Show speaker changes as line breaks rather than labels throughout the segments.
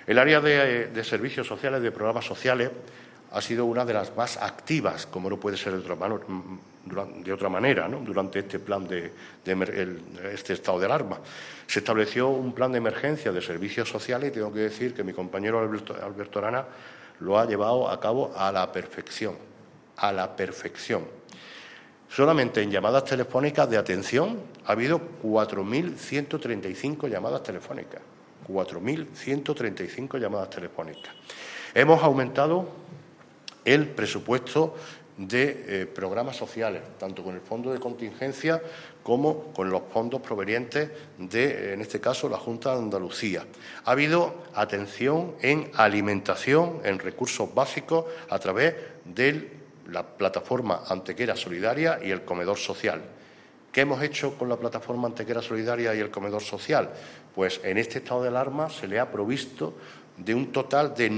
El área de servicios sociales, de programas sociales, ha sido una de las más activas, como no puede ser de otra manera, ¿no?, durante este plan este estado de alarma. Se estableció un plan de emergencia de servicios sociales y tengo que decir que mi compañero Alberto Arana lo ha llevado a cabo a la perfección, a la perfección. Solamente en llamadas telefónicas de atención ha habido 4.135 llamadas telefónicas. 4.135 llamadas telefónicas. Hemos aumentado el presupuesto de programas sociales, tanto con el fondo de contingencia como con los fondos provenientes de, en este caso, la Junta de Andalucía. Ha habido atención en alimentación, en recursos básicos, a través de la plataforma Antequera Solidaria y el comedor social. ¿Qué hemos hecho con la plataforma Antequera Solidaria y el comedor social? Pues en este estado de alarma se le ha provisto de un total de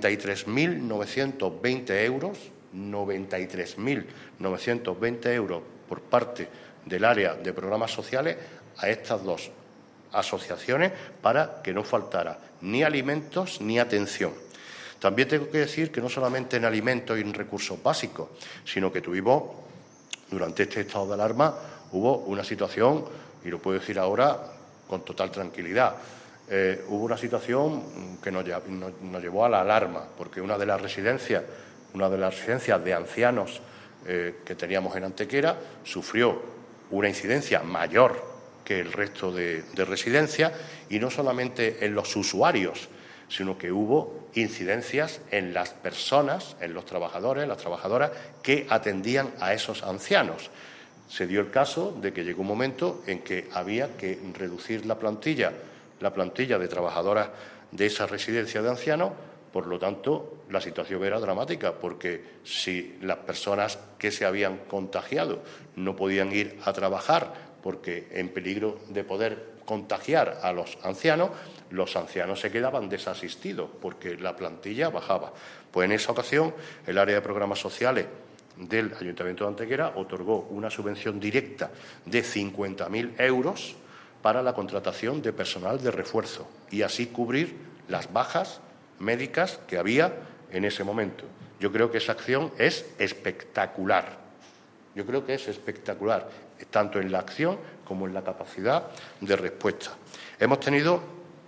93.920 euros, 93.920 euros por parte del área de programas sociales a estas dos asociaciones para que no faltara ni alimentos ni atención. También tengo que decir que no solamente en alimentos y en recursos básicos, sino que tuvimos, durante este estado de alarma, hubo una situación, y lo puedo decir ahora con total tranquilidad, hubo una situación que nos llevó a la alarma, porque una de las residencias de ancianos que teníamos en Antequera sufrió una incidencia mayor que el resto de residencias, y no solamente en los usuarios, sino que hubo incidencias en las personas, en los trabajadores, las trabajadoras que atendían a esos ancianos. Se dio el caso de que llegó un momento en que había que reducir la plantilla de trabajadoras de esa residencia de ancianos. Por lo tanto, la situación era dramática, porque si las personas que se habían contagiado no podían ir a trabajar porque en peligro de poder contagiar a los ancianos se quedaban desasistidos porque la plantilla bajaba. Pues en esa ocasión, el área de programas sociales del Ayuntamiento de Antequera otorgó una subvención directa de 50.000 euros para la contratación de personal de refuerzo y así cubrir las bajas médicas que había en ese momento. Yo creo que esa acción es espectacular. Yo creo que es espectacular, tanto en la acción como en la capacidad de respuesta. Hemos tenido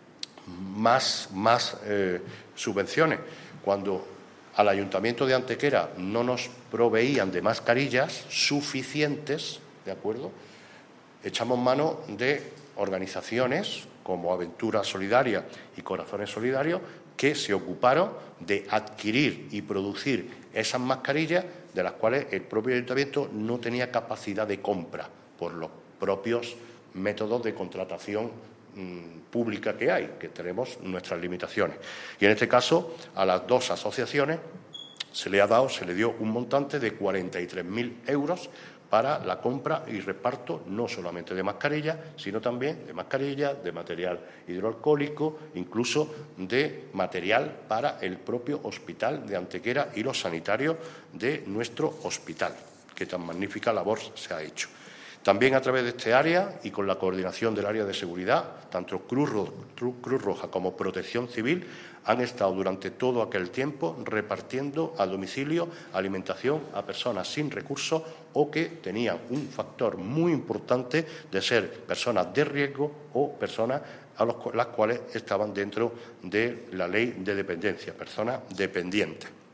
más subvenciones. Cuando al Ayuntamiento de Antequera no nos proveían de mascarillas suficientes, ¿de acuerdo?, echamos mano de organizaciones como Aventura Solidaria y Corazones Solidarios, que se ocuparon de adquirir y producir esas mascarillas, de las cuales el propio Ayuntamiento no tenía capacidad de compra por los propios métodos de contratación pública que hay, que tenemos nuestras limitaciones. Y en este caso, a las dos asociaciones se le dio un montante de 43.000 euros para la compra y reparto no solamente de mascarillas, sino también de mascarillas, de material hidroalcohólico, incluso de material para el propio hospital de Antequera y los sanitarios de nuestro hospital, que tan magnífica labor se ha hecho. También a través de este área y con la coordinación del área de seguridad, tanto Cruz Roja como Protección Civil han estado durante todo aquel tiempo repartiendo a domicilio alimentación a personas sin recursos o que tenían un factor muy importante de ser personas de riesgo o personas las cuales estaban dentro de la ley de dependencia, personas dependientes.